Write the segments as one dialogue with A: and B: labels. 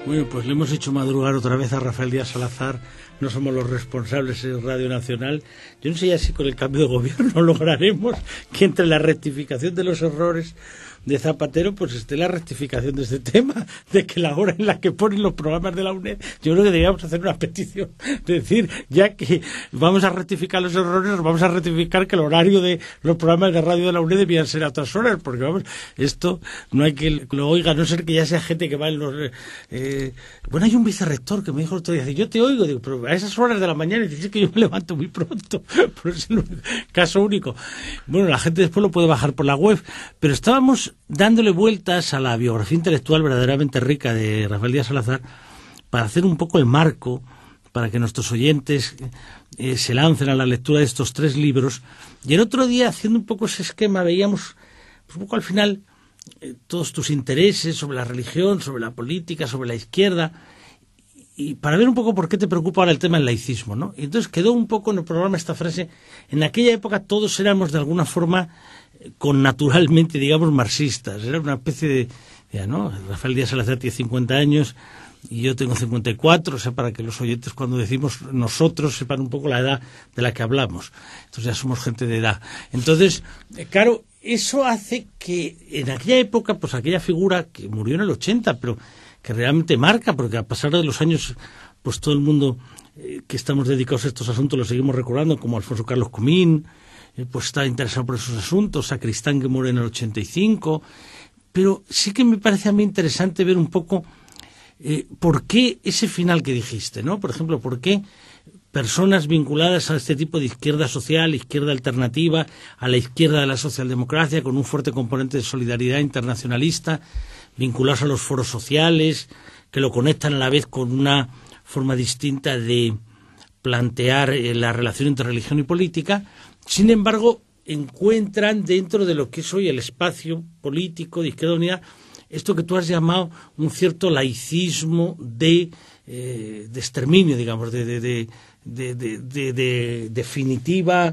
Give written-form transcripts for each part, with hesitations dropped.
A: Bueno, pues le hemos hecho madrugar otra vez a Rafael Díaz Salazar. No somos los responsables de Radio Nacional. Yo no sé ya si con el cambio de gobierno lograremos que entre la rectificación de los errores de Zapatero pues esté la rectificación de este tema, de que la hora en la que ponen los programas de la UNED, yo creo que deberíamos hacer una petición, de decir, ya que vamos a rectificar los errores, vamos a rectificar que el horario de los programas de radio de la UNED debían ser a otras horas, porque vamos, esto no hay que lo oiga, a no ser que ya sea gente que va en los... Bueno, hay un vicerrector que me dijo el otro día, yo te oigo, digo, pero a esas horas de la mañana, y dice que yo me levanto muy pronto, pero es el caso único. Bueno, la gente después lo puede bajar por la web, pero estábamos dándole vueltas a la biografía intelectual verdaderamente rica de Rafael Díaz Salazar para hacer un poco el marco para que nuestros oyentes se lancen a la lectura de estos 3 libros. Y el otro día, haciendo un poco ese esquema, veíamos pues, un poco al final todos tus intereses sobre la religión, sobre la política, sobre la izquierda, y para ver un poco por qué te preocupa ahora el tema del laicismo, ¿no? Y entonces quedó un poco en el programa esta frase: en aquella época todos éramos de alguna forma naturalmente, digamos, marxistas. Era una especie de ¿no? Rafael Díaz Salazar tiene 50 años y yo tengo 54, o sea, para que los oyentes cuando decimos nosotros sepan un poco la edad de la que hablamos. Entonces ya somos gente de edad. Entonces, claro, eso hace que en aquella época, pues aquella figura que murió en el 80, pero que realmente marca, porque a pasar de los años, pues todo el mundo que estamos dedicados a estos asuntos lo seguimos recordando, como Alfonso Carlos Comín, pues está interesado por esos asuntos, Sacristán, que murió en el 85, pero sí que me parece a mí interesante ver un poco por qué ese final que dijiste, ¿no? Por ejemplo, por qué personas vinculadas a este tipo de izquierda social, izquierda alternativa, a la izquierda de la socialdemocracia, con un fuerte componente de solidaridad internacionalista, vinculados a los foros sociales, que lo conectan a la vez con una forma distinta de plantear la relación entre religión y política, sin embargo, encuentran dentro de lo que es hoy el espacio político de Izquierda Unida esto que tú has llamado un cierto laicismo de exterminio, digamos, de definitiva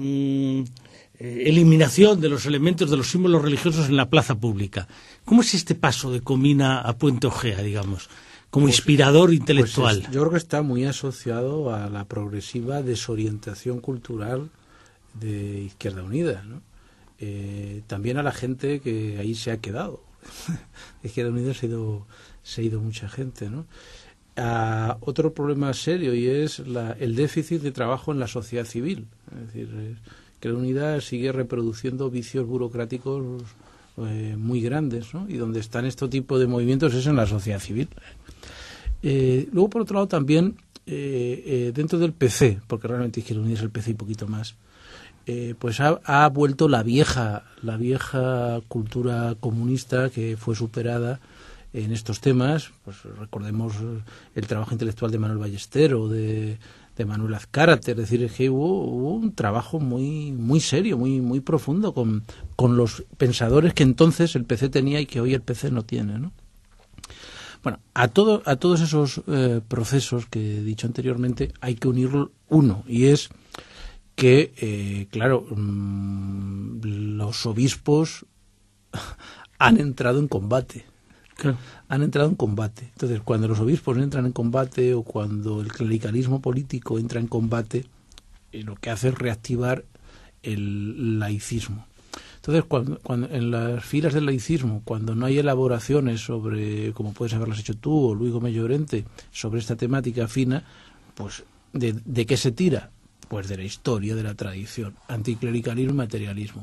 A: eliminación de los elementos, de los símbolos religiosos en la plaza pública. ¿Cómo es este paso de Comín a Puente Ojea, digamos, como inspirador intelectual?
B: Yo creo que está muy asociado a la progresiva desorientación cultural de Izquierda Unida, ¿no? También a la gente que ahí se ha quedado. De Izquierda Unida se ha ido mucha gente, ¿no? Otro problema serio, y es el déficit de trabajo en la sociedad civil. Es decir, Izquierda Unida sigue reproduciendo vicios burocráticos muy grandes, ¿no? Y donde están este tipo de movimientos es en la sociedad civil. Luego, por otro lado, también dentro del PC, porque realmente Izquierda Unida es el PC y poquito más, pues ha vuelto la vieja cultura comunista que fue superada en estos temas. Pues recordemos el trabajo intelectual de Manuel Ballester o de Manuel Azcárate. Es decir, es que hubo un trabajo muy serio, muy profundo con los pensadores que entonces el PC tenía y que hoy el PC no tiene, ¿no? Bueno, a todos esos procesos que he dicho anteriormente hay que unir uno, y es que, claro, los obispos han entrado en combate.
A: Claro.
B: Han entrado en combate. Entonces, cuando los obispos entran en combate o cuando el clericalismo político entra en combate, lo que hace es reactivar el laicismo. Entonces, cuando en las filas del laicismo, cuando no hay elaboraciones sobre, como puedes haberlas hecho tú o Luis Gómez Llorente, sobre esta temática fina, pues ¿de qué se tira? Pues de la historia, de la tradición, anticlericalismo y materialismo.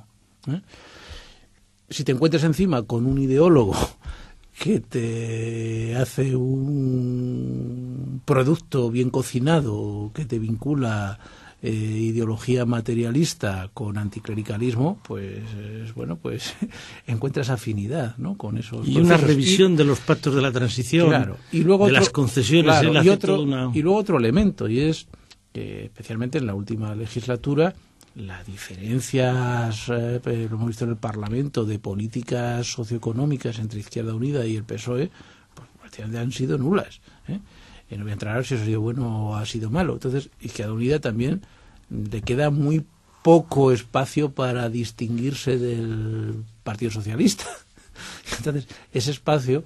B: Si te encuentras encima con un ideólogo que te hace un producto bien cocinado, que te vincula ideología materialista con anticlericalismo, pues bueno, pues encuentras afinidad, ¿no? Con esos
A: y
B: procesos.
A: Una revisión de los pactos de la transición,
B: claro, y luego
A: de las concesiones,
B: claro, y luego otro elemento, y es que especialmente en la última legislatura las diferencias, lo hemos visto en el Parlamento, de políticas socioeconómicas entre Izquierda Unida y el PSOE, pues prácticamente han sido nulas, no voy a entrar a ver si eso ha sido bueno o ha sido malo. Entonces, Izquierda Unida también le queda muy poco espacio para distinguirse del Partido Socialista. Entonces, ese espacio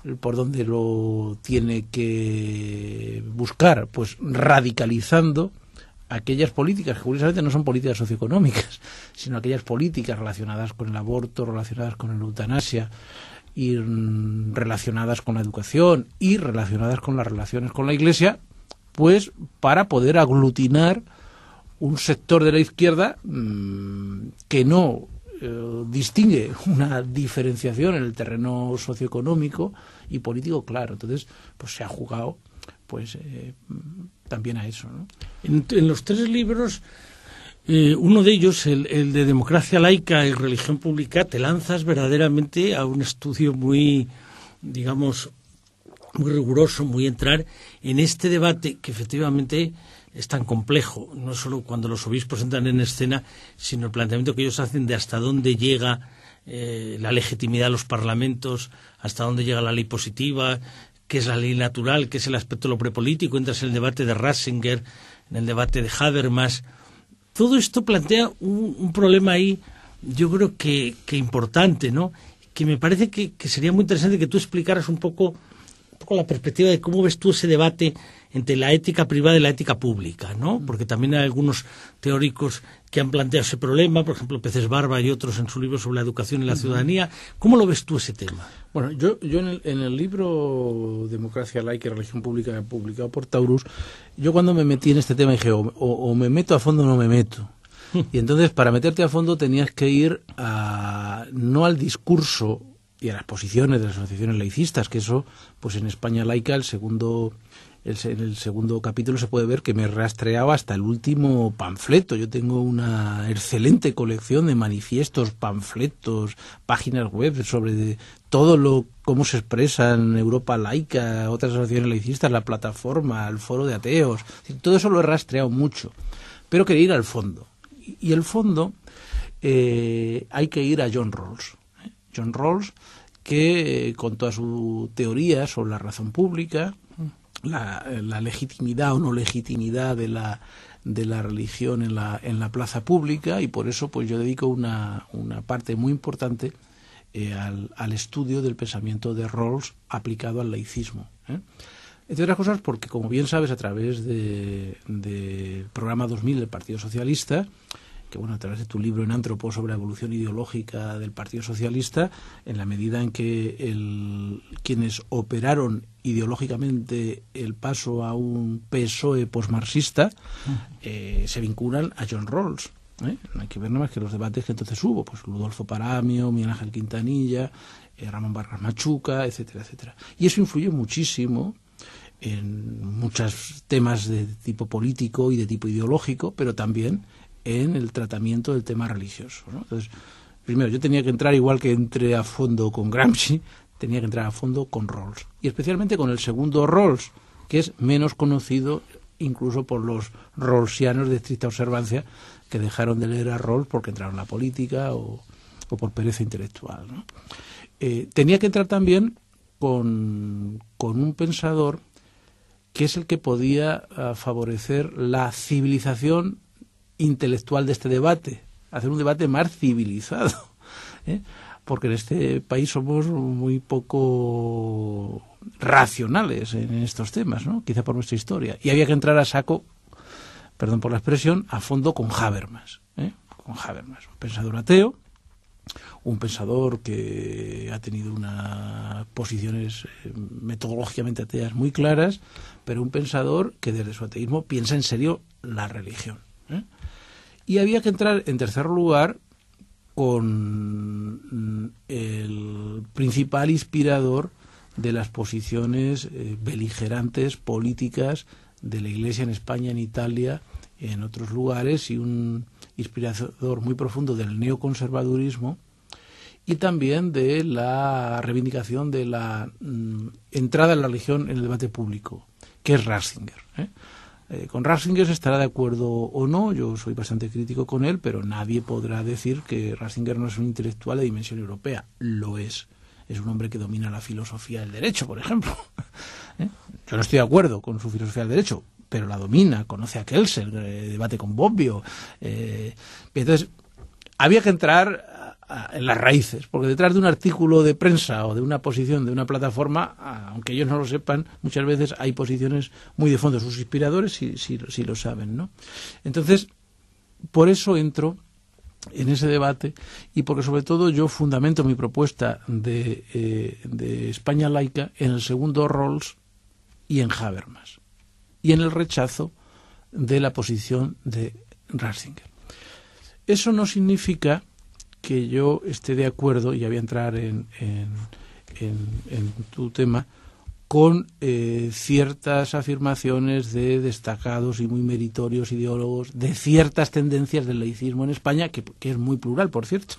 B: por dónde lo tiene que buscar, pues radicalizando aquellas políticas que curiosamente no son políticas socioeconómicas, sino aquellas políticas relacionadas con el aborto, relacionadas con la eutanasia, y relacionadas con la educación y relacionadas con las relaciones con la Iglesia, pues para poder aglutinar un sector de la izquierda que no distingue una diferenciación en el terreno socioeconómico y político, claro. Entonces, pues se ha jugado pues también a eso, ¿no?
A: En los tres libros, uno de ellos, el de Democracia laica y Religión pública, te lanzas verdaderamente a un estudio muy, digamos, muy riguroso, muy entrar en este debate que efectivamente es tan complejo, no solo cuando los obispos entran en escena, sino el planteamiento que ellos hacen de hasta dónde llega la legitimidad de los parlamentos, hasta dónde llega la ley positiva, qué es la ley natural, qué es el aspecto de lo prepolítico. Entras en el debate de Ratzinger, en el debate de Habermas. Todo esto plantea un problema ahí, yo creo que importante, ¿no? Que me parece que sería muy interesante que tú explicaras un poco la perspectiva de cómo ves tú ese debate entre la ética privada y la ética pública, ¿no? Porque también hay algunos teóricos que han planteado ese problema, por ejemplo, Peces Barba y otros en su libro sobre la educación y la ciudadanía. ¿Cómo lo ves tú ese tema?
B: Bueno, yo en el libro Democracia laica y Religión pública, publicado por Taurus, yo cuando me metí en este tema dije, o me meto a fondo o no me meto. Y entonces, para meterte a fondo tenías que ir no al discurso y a las posiciones de las asociaciones laicistas, que eso, pues en España laica, en el segundo capítulo se puede ver que me he rastreado hasta el último panfleto. Yo tengo una excelente colección de manifiestos, panfletos, páginas web sobre todo cómo se expresa en Europa laica, otras asociaciones laicistas, la plataforma, el foro de ateos. Todo eso lo he rastreado mucho, pero quería ir al fondo. Y el fondo hay que ir a John Rawls. John Rawls, que con toda su teoría sobre la razón pública, la legitimidad o no legitimidad de la religión en la plaza pública, y por eso pues yo dedico una parte muy importante al estudio del pensamiento de Rawls aplicado al laicismo. Entre otras cosas porque, como bien sabes, a través del programa 2000 del Partido Socialista, que bueno, a través de tu libro En Antropo sobre la evolución ideológica del Partido Socialista, en la medida en que quienes operaron ideológicamente el paso a un PSOE posmarxista se vinculan a John Rawls. No hay que ver nada más que los debates que entonces hubo, pues Ludolfo Paramio, Miguel Ángel Quintanilla, Ramón Vargas Machuca, etcétera, etcétera. Y eso influye muchísimo en muchos temas de tipo político y de tipo ideológico, pero también en el tratamiento del tema religioso, ¿no? Entonces, primero, yo tenía que entrar, igual que entré a fondo con Gramsci, tenía que entrar a fondo con Rawls. Y especialmente con el segundo Rawls, que es menos conocido incluso por los rawlsianos de estricta observancia, que dejaron de leer a Rawls porque entraron en la política o por pereza intelectual, ¿no? Tenía que entrar también con un pensador que es el que podía favorecer la civilización intelectual de este debate, hacer un debate más civilizado, porque en este país somos muy poco racionales en estos temas, ¿no? Quizá por nuestra historia, y había que entrar a saco, perdón por la expresión, a fondo con Habermas, un pensador ateo, un pensador que ha tenido unas posiciones metodológicamente ateas muy claras, pero un pensador que desde su ateísmo piensa en serio la religión. Y había que entrar, en tercer lugar, con el principal inspirador de las posiciones beligerantes políticas de la Iglesia en España, en Italia, en otros lugares, y un inspirador muy profundo del neoconservadurismo y también de la reivindicación de la entrada de la religión en el debate público, que es Ratzinger. Con Ratzinger se estará de acuerdo o no, yo soy bastante crítico con él, pero nadie podrá decir que Ratzinger no es un intelectual de dimensión europea. Lo es. Es un hombre que domina la filosofía del derecho, por ejemplo. Yo no estoy de acuerdo con su filosofía del derecho, pero la domina, conoce a Kelsen, debate con Bobbio. Entonces, había que entrar en las raíces, porque detrás de un artículo de prensa o de una posición de una plataforma, aunque ellos no lo sepan, muchas veces hay posiciones muy de fondo. Sus inspiradores sí lo saben, ¿no? Entonces, por eso entro en ese debate y porque sobre todo yo fundamento mi propuesta de España laica en el segundo Rawls y en Habermas y en el rechazo de la posición de Ratzinger. Eso no significa que yo esté de acuerdo, y ya voy a entrar en tu tema, con ciertas afirmaciones de destacados y muy meritorios ideólogos de ciertas tendencias del laicismo en España, que es muy plural, por cierto.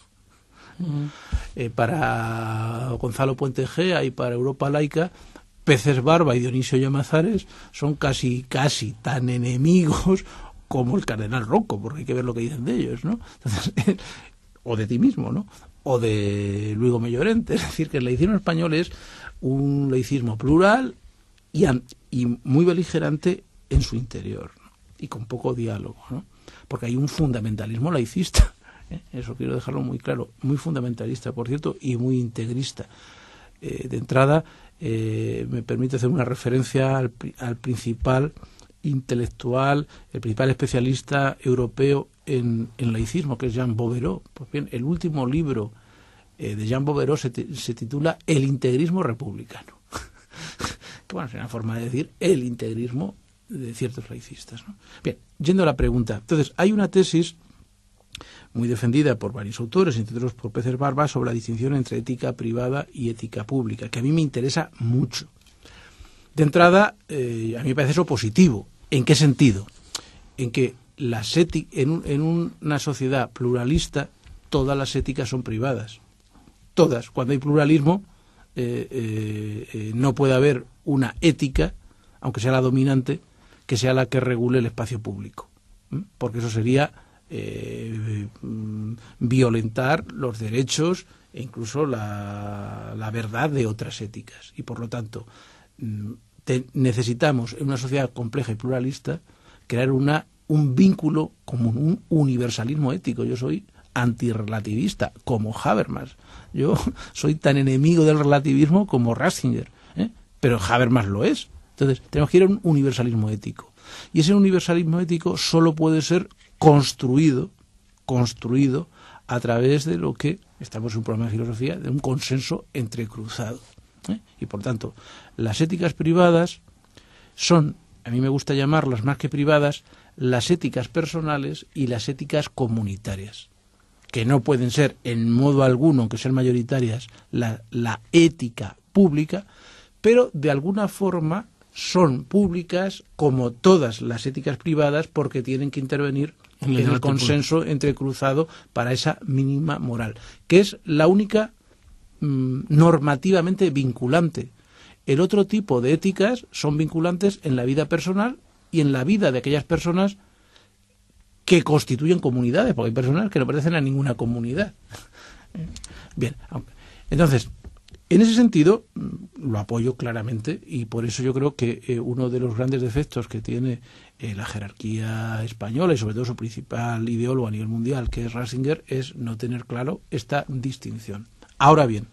B: Para Gonzalo Puente Gea y para Europa Laica, Peces Barba y Dionisio Llamazares son casi tan enemigos como el cardenal Rocco, porque hay que ver lo que dicen de ellos, ¿no? Entonces, o de ti mismo, ¿no? O de Luis Gómez Llorente. Es decir, que el laicismo español es un laicismo plural y muy beligerante en su interior, ¿no? Y con poco diálogo, ¿no? Porque hay un fundamentalismo laicista, ¿eh? Eso quiero dejarlo muy claro, muy fundamentalista, por cierto, y muy integrista. De entrada, me permite hacer una referencia al principal intelectual, el principal especialista europeo en laicismo, que es Jean Bouvereau. Pues bien, el último libro de Jean Bouvereau se titula El integrismo republicano. Que bueno, es una forma de decir el integrismo de ciertos laicistas, ¿no? Bien, yendo a la pregunta. Entonces, hay una tesis muy defendida por varios autores, entre otros por Peces Barba, sobre la distinción entre ética privada y ética pública, que a mí me interesa mucho. De entrada, a mí me parece eso positivo. ¿En qué sentido? En que en una sociedad pluralista, todas las éticas son privadas. Todas. Cuando hay pluralismo, no puede haber una ética, aunque sea la dominante, que sea la que regule el espacio público. Porque eso sería violentar los derechos e incluso la verdad de otras éticas. Y por lo tanto, necesitamos en una sociedad compleja y pluralista crear un vínculo como un universalismo ético. Yo soy antirrelativista, como Habermas. Yo soy tan enemigo del relativismo como Ratzinger, ¿eh? Pero Habermas lo es. Entonces, tenemos que ir a un universalismo ético. Y ese universalismo ético solo puede ser construido a través de lo que, estamos en un programa de filosofía, de un consenso entrecruzado, ¿eh? Y por tanto, las éticas privadas son, a mí me gusta llamarlas más que privadas, las éticas personales y las éticas comunitarias, que no pueden ser en modo alguno, aunque sean mayoritarias, la ética pública, pero de alguna forma son públicas como todas las éticas privadas, porque tienen que intervenir en el consenso entrecruzado para esa mínima moral, que es la única normativamente vinculante. El otro tipo de éticas son vinculantes en la vida personal y en la vida de aquellas personas que constituyen comunidades, porque hay personas que no pertenecen a ninguna comunidad. Bien, entonces, en ese sentido, lo apoyo claramente, y por eso yo creo que uno de los grandes defectos que tiene la jerarquía española, y sobre todo su principal ideólogo a nivel mundial, que es Ratzinger, es no tener claro esta distinción. Ahora bien,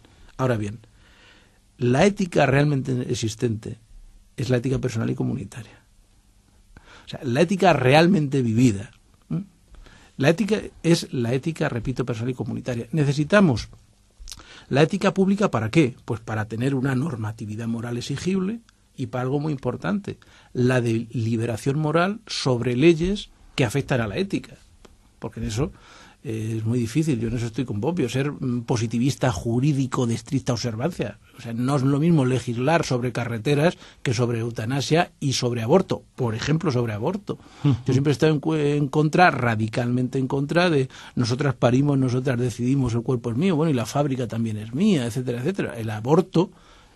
B: la ética realmente existente es la ética personal y comunitaria. O sea, la ética realmente vivida. La ética es la ética, repito, personal y comunitaria. Necesitamos la ética pública, ¿para qué? Pues para tener una normatividad moral exigible y para algo muy importante, la deliberación moral sobre leyes que afectan a la ética. Porque en eso es muy difícil, yo en eso estoy con Bobbio, ser positivista jurídico de estricta observancia. O sea, no es lo mismo legislar sobre carreteras que sobre eutanasia y sobre aborto. Por ejemplo, sobre aborto. Yo siempre he estado en contra, radicalmente en contra de nosotras parimos, nosotras decidimos, el cuerpo es mío, bueno, y la fábrica también es mía, etcétera, etcétera. El aborto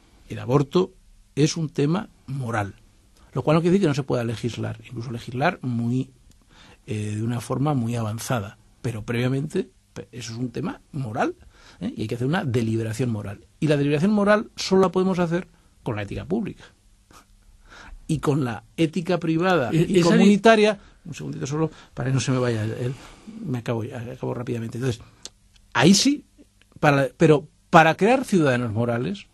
B: es un tema moral. Lo cual no quiere decir que no se pueda legislar, incluso legislar de una forma muy avanzada. Pero previamente eso es un tema moral, ¿eh? Y hay que hacer una deliberación moral. Y la deliberación moral solo la podemos hacer con la ética pública. Y con la ética privada y comunitaria, un segundito solo, para que no se me vaya, me acabo rápidamente. Entonces, ahí sí, pero para crear ciudadanos morales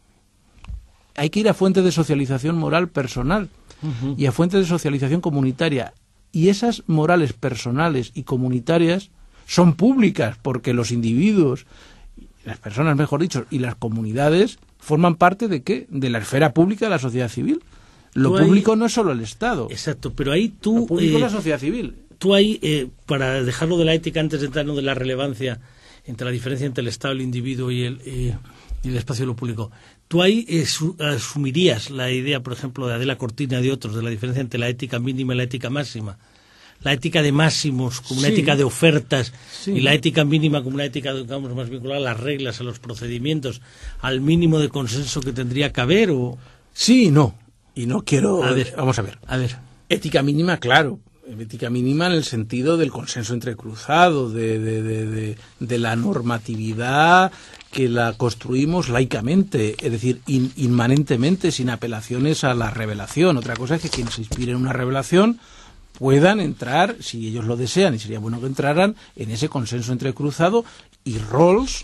B: hay que ir a fuentes de socialización moral personal y a fuentes de socialización comunitaria. Y esas morales personales y comunitarias son públicas, porque los individuos, las personas mejor dicho, y las comunidades forman parte ¿de qué? De la esfera pública de la sociedad civil. Lo público no es solo el Estado.
A: Exacto, pero ahí tú...
B: Lo público es la sociedad civil.
A: Tú ahí, para dejarlo de la ética antes de entrar en de la relevancia entre la diferencia entre el Estado, el individuo y el espacio de lo público, tú ahí asumirías la idea, por ejemplo, de Adela Cortina y de otros, de la diferencia entre la ética mínima y la ética máxima. La ética de máximos como una ética de ofertas y la ética mínima como una ética, digamos, más vinculada a las reglas, a los procedimientos, al mínimo de consenso que tendría que haber. ¿O?
B: Sí y no. Y no quiero... Vamos a ver. Ética mínima, claro. Ética mínima en el sentido del consenso entrecruzado, de la normatividad que la construimos laicamente, es decir, inmanentemente, sin apelaciones a la revelación. Otra cosa es que quienes se inspiren en una revelación puedan entrar, si ellos lo desean, y sería bueno que entraran, en ese consenso entrecruzado. Y Rawls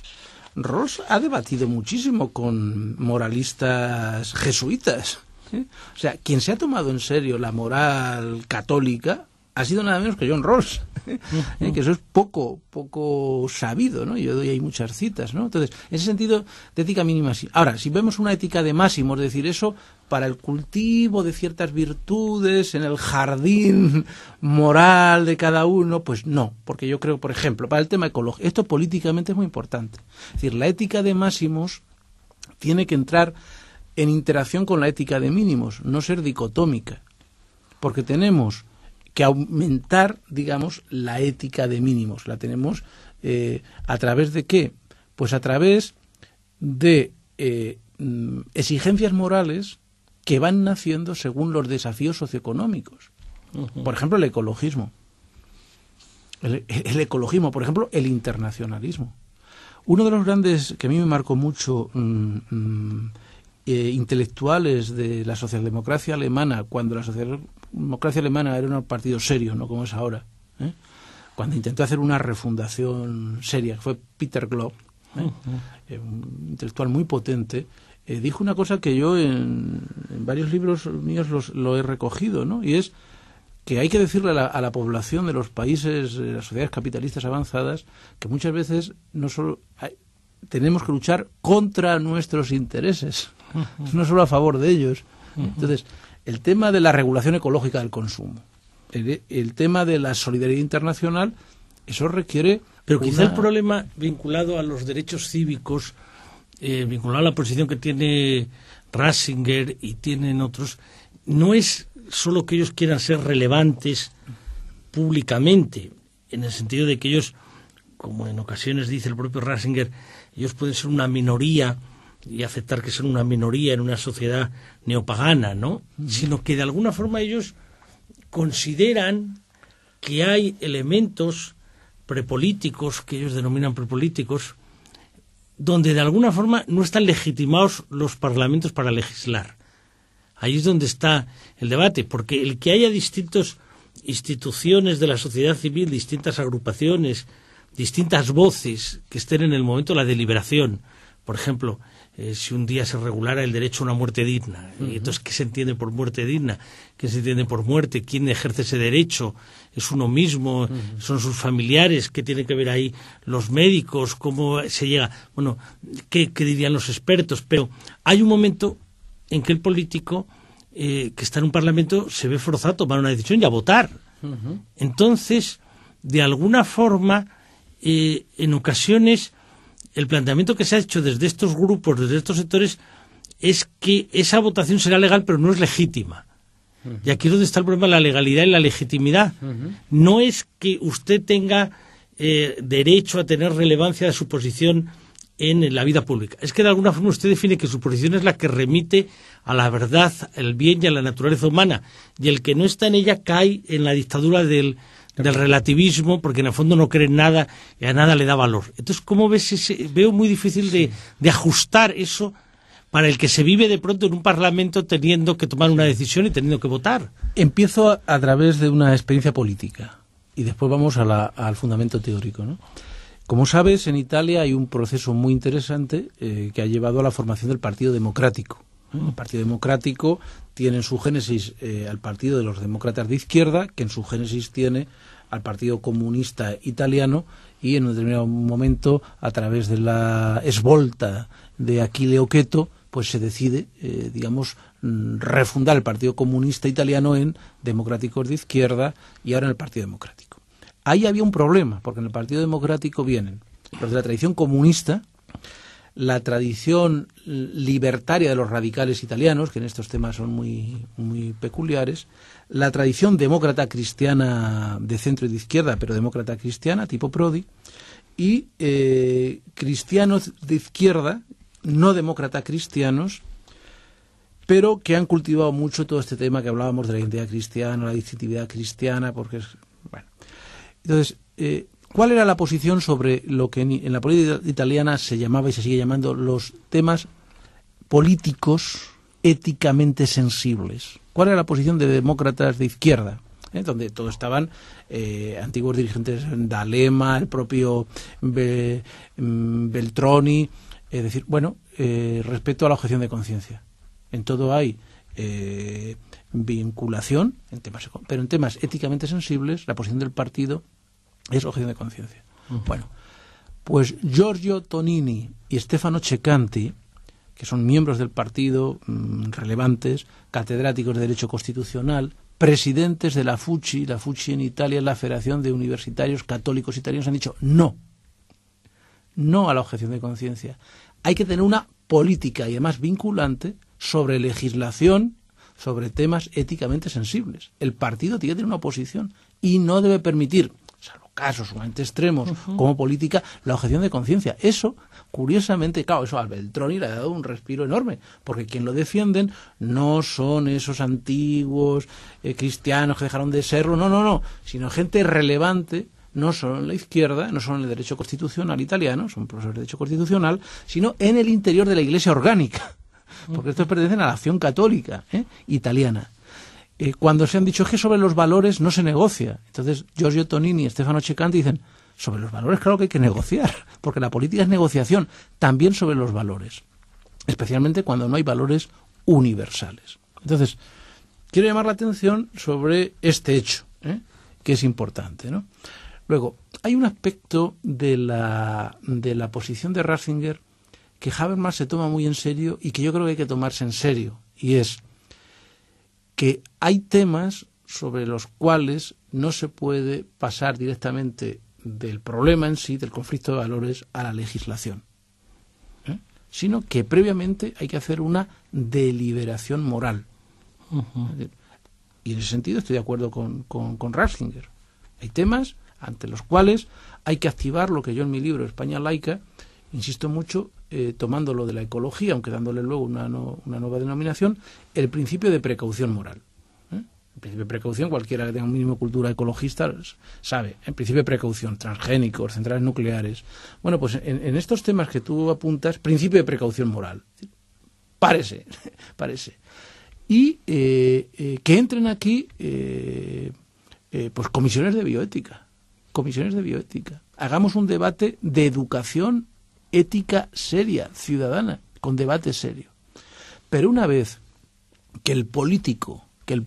B: ha debatido muchísimo con moralistas jesuitas. O sea, quien se ha tomado en serio la moral católica ha sido nada menos que John Rawls, que eso es poco sabido, ¿no? Yo doy ahí muchas citas, ¿no? Entonces, en ese sentido, de ética mínima sí. Ahora, si vemos una ética de máximos, es decir, eso para el cultivo de ciertas virtudes en el jardín moral de cada uno, pues no, porque yo creo, por ejemplo, para el tema ecológico, esto políticamente es muy importante. Es decir, la ética de máximos tiene que entrar en interacción con la ética de mínimos, no ser dicotómica, porque tenemos que aumentar, digamos, la ética de mínimos. La tenemos a través de ¿qué? Pues a través de exigencias morales que van naciendo según los desafíos socioeconómicos. Por ejemplo, el ecologismo. El ecologismo, por ejemplo, el internacionalismo. Uno de los grandes que a mí me marcó mucho intelectuales de la socialdemocracia alemana, cuando la socialdemocracia alemana era un partido serio, no como es ahora, cuando intentó hacer una refundación seria, que fue Peter Glob, un intelectual muy potente, dijo una cosa que yo en varios libros míos lo he recogido, ¿no? Y es que hay que decirle a la población de los países, de las sociedades capitalistas avanzadas, que muchas veces no solo tenemos que luchar contra nuestros intereses, no solo a favor de ellos. Entonces, el tema de la regulación ecológica del consumo, el tema de la solidaridad internacional, eso requiere...
A: Pero quizá el problema vinculado a los derechos cívicos, vinculado a la posición que tiene Ratzinger y tienen otros, no es solo que ellos quieran ser relevantes públicamente, en el sentido de que ellos, como en ocasiones dice el propio Ratzinger, ellos pueden ser una minoría y aceptar que son una minoría en una sociedad neopagana, ¿no? Sino que de alguna forma ellos consideran que hay elementos prepolíticos, que ellos denominan prepolíticos, donde de alguna forma no están legitimados los parlamentos para legislar. Ahí es donde está el debate, porque el que haya distintas instituciones de la sociedad civil, distintas agrupaciones, distintas voces que estén en el momento de la deliberación, por ejemplo, si un día se regulara el derecho a una muerte digna, y entonces ¿qué se entiende por muerte digna? ¿Qué se entiende por muerte? ¿Quién ejerce ese derecho? ¿Es uno mismo? ¿Son sus familiares? ¿Qué tiene que ver ahí los médicos? ¿Cómo se llega? Bueno, ¿qué dirían los expertos? Pero hay un momento en que el político que está en un parlamento se ve forzado a tomar una decisión y a votar. Entonces, de alguna forma, en ocasiones, el planteamiento que se ha hecho desde estos grupos, desde estos sectores, es que esa votación será legal, pero no es legítima. Y aquí es donde está el problema de la legalidad y la legitimidad. No es que usted tenga derecho a tener relevancia de su posición en la vida pública. Es que de alguna forma usted define que su posición es la que remite a la verdad, el bien y a la naturaleza humana. Y el que no está en ella cae en la dictadura del relativismo, porque en el fondo no cree en nada y a nada le da valor. Entonces, ¿cómo ves veo muy difícil de ajustar eso para el que se vive de pronto en un parlamento teniendo que tomar una decisión y teniendo que votar?
B: Empiezo a través de una experiencia política y después vamos al fundamento teórico, ¿no? Como sabes, en Italia hay un proceso muy interesante que ha llevado a la formación del Partido Democrático. El Partido Democrático tiene en su génesis al Partido de los Demócratas de Izquierda, que en su génesis tiene al Partido Comunista Italiano, y en un determinado momento, a través de la esvolta de Achille Oqueto, pues se decide, refundar el Partido Comunista Italiano en Democráticos de Izquierda y ahora en el Partido Democrático. Ahí había un problema, porque en el Partido Democrático vienen los de la tradición comunista, la tradición libertaria de los radicales italianos, que en estos temas son muy, muy peculiares, la tradición demócrata cristiana de centro y de izquierda, pero demócrata cristiana, tipo Prodi, y cristianos de izquierda, no demócrata cristianos, pero que han cultivado mucho todo este tema que hablábamos de la identidad cristiana, la distintividad cristiana, porque es... Bueno. Entonces, ¿cuál era la posición sobre lo que en la política italiana se llamaba y se sigue llamando los temas políticos éticamente sensibles? ¿Cuál era la posición de demócratas de izquierda? Donde todos estaban antiguos dirigentes, D'Alema, el propio Veltroni, es decir, respecto a la objeción de conciencia. En todo hay vinculación, pero en temas éticamente sensibles, la posición del partido es objeción de conciencia. Bueno, pues Giorgio Tonini y Stefano Ceccanti, que son miembros del partido relevantes, catedráticos de Derecho Constitucional, presidentes de la FUCI en Italia es la Federación de Universitarios Católicos Italianos, han dicho no a la objeción de conciencia. Hay que tener una política y además vinculante sobre legislación, sobre temas éticamente sensibles. El partido tiene que tener una posición y no debe permitir, salvo casos sumamente extremos, como política, la objeción de conciencia. Eso, curiosamente, claro, eso a Veltroni le ha dado un respiro enorme, porque quien lo defienden no son esos antiguos cristianos que dejaron de serlo, no, sino gente relevante, no solo en la izquierda, no solo en el derecho constitucional italiano, son profesores de derecho constitucional, sino en el interior de la Iglesia orgánica, porque estos pertenecen a la acción católica italiana. Cuando se han dicho que sobre los valores no se negocia, entonces Giorgio Tonini y Stefano Ceccanti dicen, sobre los valores claro que hay que negociar, porque la política es negociación, también sobre los valores, especialmente cuando no hay valores universales. Entonces, quiero llamar la atención sobre este hecho, que es importante, ¿no? Luego, hay un aspecto de la posición de Ratzinger que Habermas se toma muy en serio y que yo creo que hay que tomarse en serio, y es que hay temas sobre los cuales no se puede pasar directamente del problema en sí, del conflicto de valores, a la legislación, sino que previamente hay que hacer una deliberación moral. Y en ese sentido estoy de acuerdo con Ratzinger. Hay temas ante los cuales hay que activar lo que yo en mi libro España laica insisto mucho, tomando lo de la ecología, aunque dándole luego una nueva denominación, el principio de precaución moral. El principio de precaución, cualquiera que tenga un mínimo de cultura ecologista sabe. El principio de precaución, transgénicos, centrales nucleares. Bueno, pues en estos temas que tú apuntas, principio de precaución moral. Párese. Y que entren aquí pues comisiones de bioética. Hagamos un debate de educación ética seria, ciudadana, con debate serio. Pero una vez que el político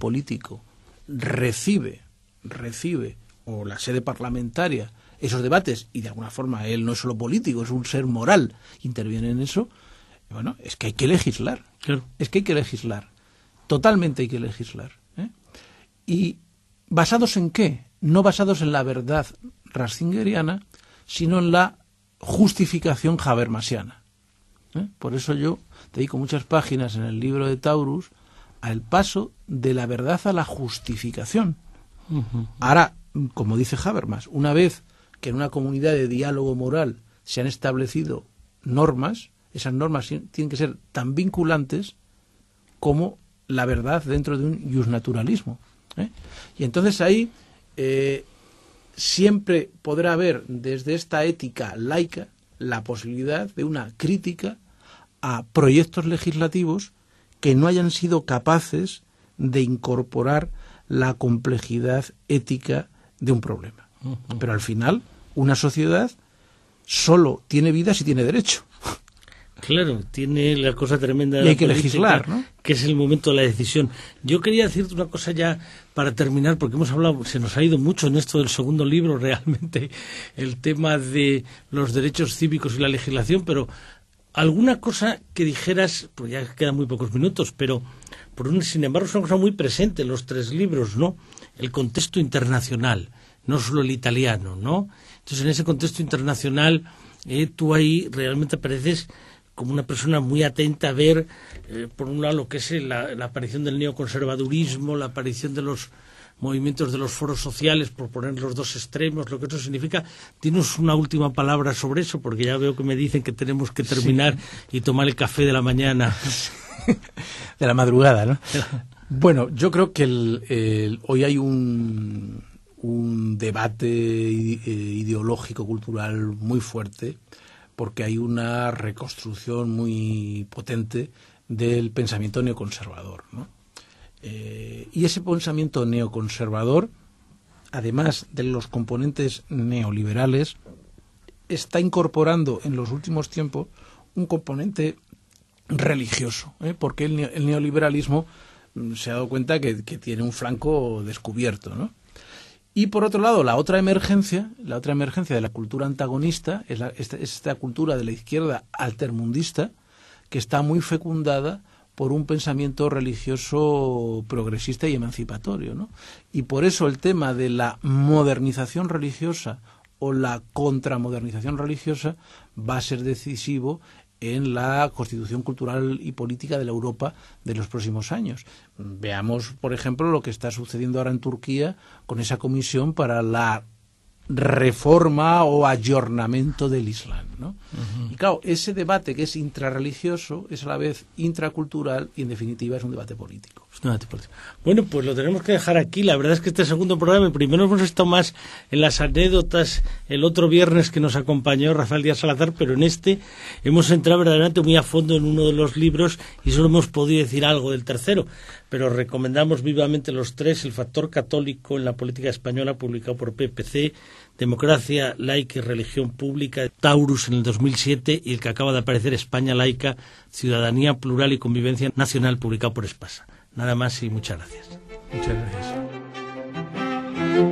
B: recibe o la sede parlamentaria esos debates, y de alguna forma él no es solo político, es un ser moral, interviene en eso, bueno, es que hay que legislar. Claro. Es que hay que legislar. Totalmente hay que legislar. ¿Y basados en qué? No basados en la verdad ratzingeriana, sino en la justificación habermasiana. Por eso yo dedico muchas páginas en el libro de Taurus al paso de la verdad a la justificación. Ahora, como dice Habermas, una vez que en una comunidad de diálogo moral se han establecido normas, esas normas tienen que ser tan vinculantes como la verdad dentro de un justnaturalismo. Y entonces ahí siempre podrá haber desde esta ética laica la posibilidad de una crítica a proyectos legislativos que no hayan sido capaces de incorporar la complejidad ética de un problema. Pero al final, una sociedad solo tiene vida si tiene derecho.
A: Claro, tiene la cosa tremenda de
B: y hay
A: la
B: que
A: política,
B: legislar, ¿no?
A: Que es el momento de la decisión. Yo quería decirte una cosa ya para terminar, porque hemos hablado, se nos ha ido mucho en esto del segundo libro realmente, el tema de los derechos cívicos y la legislación, pero alguna cosa que dijeras, pues ya quedan muy pocos minutos, pero sin embargo es una cosa muy presente en los 3 libros, ¿no? El contexto internacional, no solo el italiano, ¿no? Entonces en ese contexto internacional tú ahí realmente apareces como una persona muy atenta a ver, por un lado, lo que es la aparición del neoconservadurismo, la aparición de los movimientos de los foros sociales, por poner los 2 extremos, lo que eso significa. Tienes una última palabra sobre eso, porque ya veo que me dicen que tenemos que terminar y tomar el café de la mañana.
B: De la madrugada, ¿no? Bueno, yo creo que hoy hay un debate ideológico, cultural muy fuerte, porque hay una reconstrucción muy potente del pensamiento neoconservador, ¿no? Y ese pensamiento neoconservador, además de los componentes neoliberales, está incorporando en los últimos tiempos un componente religioso, porque el neoliberalismo se ha dado cuenta que tiene un flanco descubierto, ¿no? Y por otro lado, la otra emergencia de la cultura antagonista es esta cultura de la izquierda altermundista, que está muy fecundada por un pensamiento religioso progresista y emancipatorio, ¿no? Y por eso el tema de la modernización religiosa o la contramodernización religiosa va a ser decisivo en la constitución cultural y política de la Europa de los próximos años. Veamos, por ejemplo, lo que está sucediendo ahora en Turquía con esa comisión para la reforma o ayornamiento del Islam, ¿no? Y claro, ese debate que es intrarreligioso es a la vez intracultural y en definitiva es un debate político.
A: Bueno, pues lo tenemos que dejar aquí. La verdad es que este segundo programa, el primero hemos estado más en las anécdotas el otro viernes que nos acompañó Rafael Díaz Salazar, pero en este hemos entrado verdaderamente muy a fondo en uno de los libros y solo hemos podido decir algo del tercero, pero recomendamos vivamente los 3: El factor católico en la política española, publicado por PPC, Democracia laica y religión pública, Taurus, en el 2007, y el que acaba de aparecer, España laica, ciudadanía plural y convivencia nacional, publicado por Espasa. Nada más y muchas gracias.
B: Muchas gracias.